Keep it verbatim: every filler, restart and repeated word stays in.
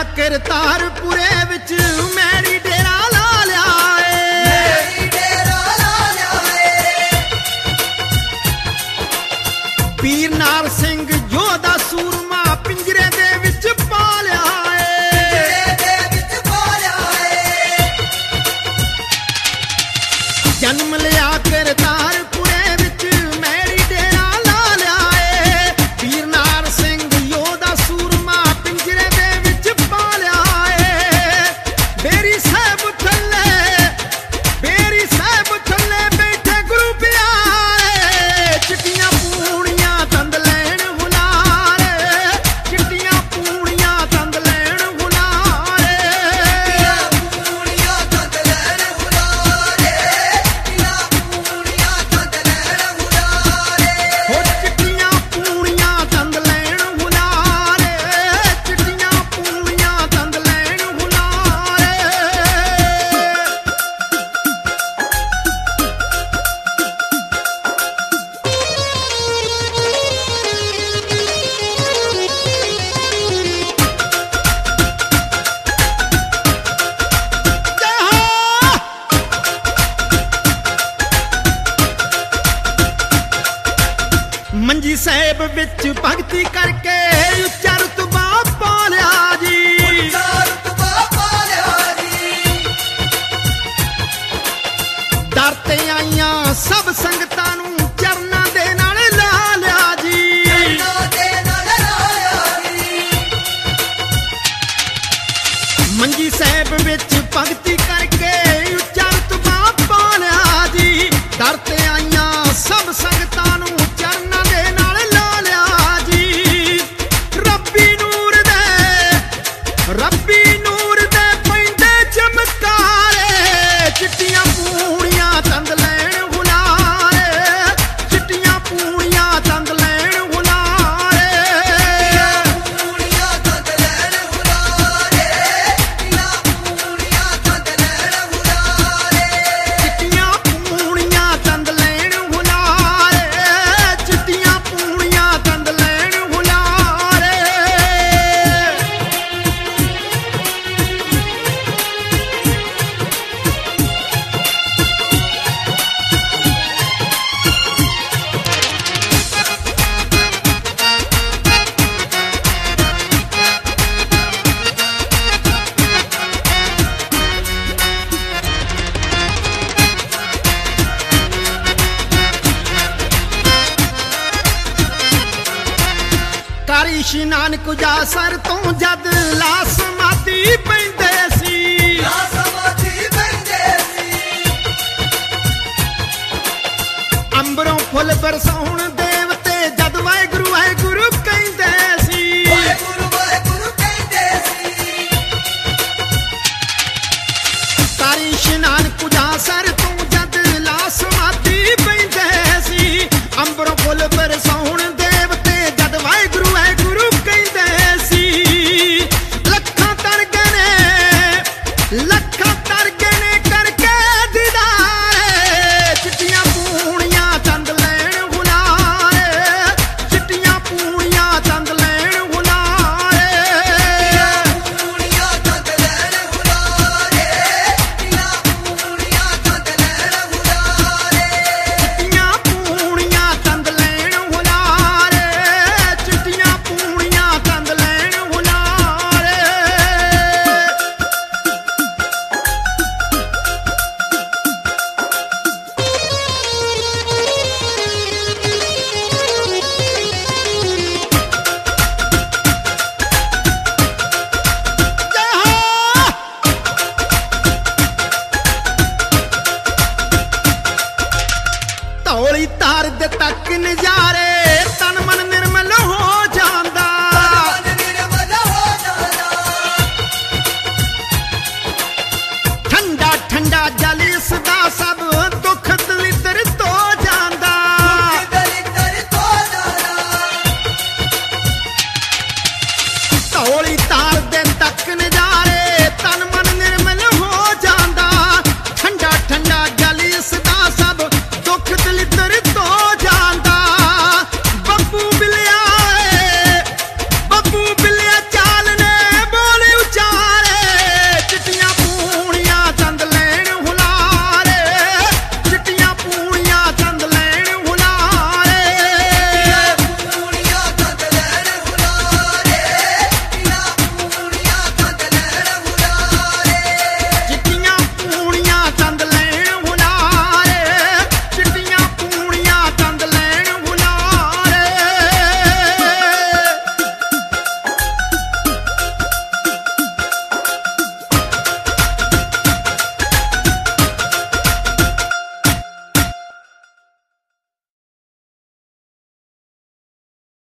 करतारपुरे विच Mary डेरा ला लिया है, पीर नार सिंह योधा सूरमा पिंजरे दे विच पा लिया है। जन्म लिया करतारपुरे विच मैरी डेरा ला लिया है, पीर नार सिंह योधा सूरमा पिंजरे दे विच पा लिया है। बेरी साहब थल्ले बेरी साहब थल्ले बैठे गुरु प्यारे, चिट्टियां पूड़ियां तंद लैन हुलारे, चिट्टियां पूड़ियां तंद लैन हुलारे, पूड़ियां तंद लैन हुलारे, पूड़ियां तंद लैन हुलारे, हो चिट्टियां पूड़ियां तंद लैन हुलारे, चिट्टियां पूड़ियां तंद लैन हुलारे। मंजी साहब विच भगती करके उच्चा रुतबा पा लिया जी, दर ते आईयां सब संगतां नूं चरनां दे नाल ला लिया जी। मंजी साहब विच भगती करके उच्चा रुतबा पा लिया जी, दर ते आईयां सब संगतां नूं चरनां दे नाल ला लिया जी। रब्बी नूर दे रब्बी नूर दे पैंदे चमकारे, चिट्टियां पूड़ियां तंद लैन हुलारे, चिट्टियां पूड़ियां तंद लैन हुलारे, पूड़ियां तंद लैन हुलारे, पूड़ियां तंद लैन हुलारे, चिट्टियां पूड़ियां तंद लैन हुलारे, चिट्टियां पूड़ियां तंद लैन हुलारे। कारी इशनान कुजा सर तो जद लास माती पैंदे सी, अंबरों फुल बरसाउण देवते जद वाहिगुरू वाहिगुरू कहंदे सी। कारी इशनान कुजा सर तो जद लास माती पैंदे सी, अंबरों फुल बरसाउण देवते जद वाहिगुरू वाहिगुरू कहंदे सी। लखां तर गए ने लखां तर गए ने करके दीदारे, चिट्टियां पूड़ियां तंद लैन हुलारे, चिट्टियां पूड़ियां तंद लैन हुलारे, पूड़ियां तंद लैन हुलारे, पूड़ियां तंद लैन हुलारे, चिट्टियां पूड़ियां तंद लैन हुलारे, चिट्टियां पूड़ियां तंद लैन हुलारे। धौली तार दे तक नजारे, तन मन निर्मल